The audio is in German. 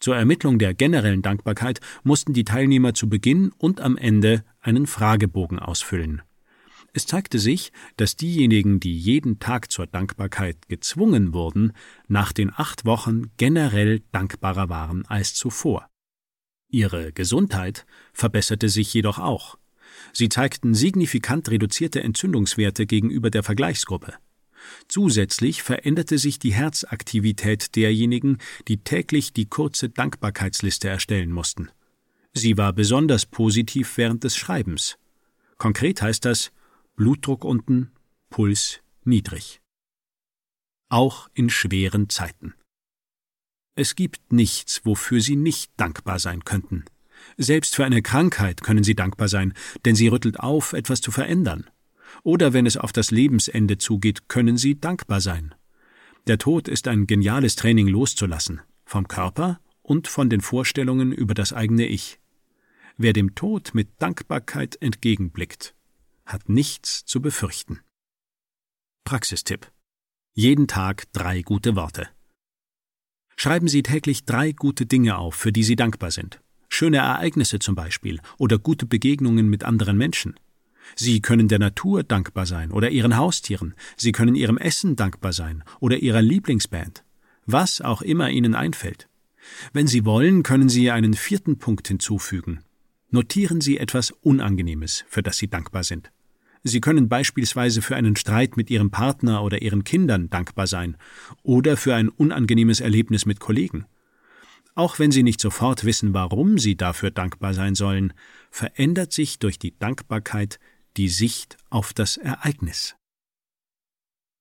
Zur Ermittlung der generellen Dankbarkeit mussten die Teilnehmer zu Beginn und am Ende einen Fragebogen ausfüllen. Es zeigte sich, dass diejenigen, die jeden Tag zur Dankbarkeit gezwungen wurden, nach den 8 Wochen generell dankbarer waren als zuvor. Ihre Gesundheit verbesserte sich jedoch auch. Sie zeigten signifikant reduzierte Entzündungswerte gegenüber der Vergleichsgruppe. Zusätzlich veränderte sich die Herzaktivität derjenigen, die täglich die kurze Dankbarkeitsliste erstellen mussten. Sie war besonders positiv während des Schreibens. Konkret heißt das: Blutdruck unten, Puls niedrig. Auch in schweren Zeiten. Es gibt nichts, wofür Sie nicht dankbar sein könnten. Selbst für eine Krankheit können Sie dankbar sein, denn sie rüttelt auf, etwas zu verändern. Oder wenn es auf das Lebensende zugeht, können Sie dankbar sein. Der Tod ist ein geniales Training loszulassen, vom Körper und von den Vorstellungen über das eigene Ich. Wer dem Tod mit Dankbarkeit entgegenblickt, hat nichts zu befürchten. Praxistipp: Jeden Tag 3 gute Worte. Schreiben Sie täglich 3 gute Dinge auf, für die Sie dankbar sind. Schöne Ereignisse zum Beispiel oder gute Begegnungen mit anderen Menschen. Sie können der Natur dankbar sein oder Ihren Haustieren. Sie können Ihrem Essen dankbar sein oder Ihrer Lieblingsband. Was auch immer Ihnen einfällt. Wenn Sie wollen, können Sie einen 4. Punkt hinzufügen. Notieren Sie etwas Unangenehmes, für das Sie dankbar sind. Sie können beispielsweise für einen Streit mit Ihrem Partner oder Ihren Kindern dankbar sein oder für ein unangenehmes Erlebnis mit Kollegen. Auch wenn Sie nicht sofort wissen, warum Sie dafür dankbar sein sollen, verändert sich durch die Dankbarkeit die Sicht auf das Ereignis.